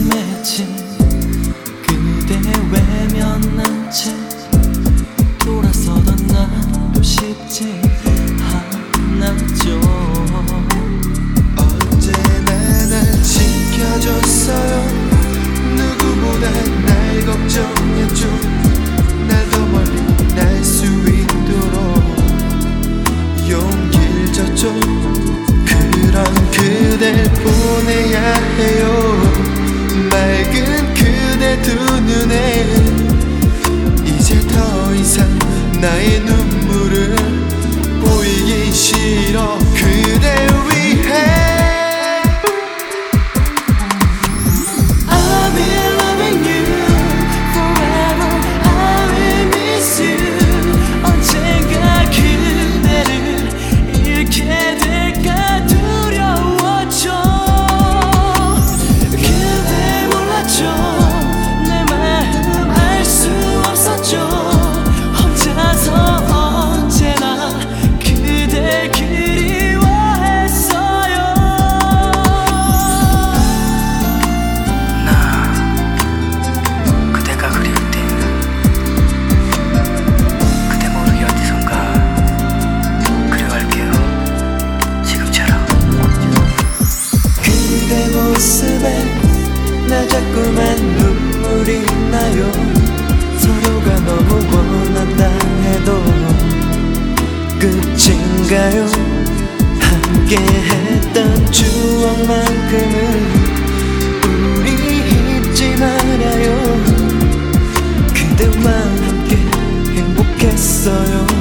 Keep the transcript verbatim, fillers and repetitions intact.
맺힌 그대 외면한 채 돌아서던 나도 쉽지 않았죠. 언제나 날 지켜줬어요. 누구보다 날 걱정했죠. 날 더 멀리 날 수 있도록 용기를 줬죠. 그런 그댈 보내야 해요. 맑은 그대 두 눈에 이제 더 이상 나의 눈물을 보이기 싫어. 그대 위해 I'll be loving you forever. I will miss you. 언젠가 그대를 잃게 될까 두려웠죠. 그대 몰랐죠. 내 마음 알 수 없었죠. 혼자서 언제나 그댈 그리워했어요. 나 그대가 그리울 때 그대 모르게 어디선가 그려갈게요. 지금처럼. 그대 모습에 나 자꾸만 눈물이 나요. 서로가 너무 원한다 해도 끝인가요? 함께 했던 추억만큼은 우리 잊지 말아요. 그대와 함께 행복했어요.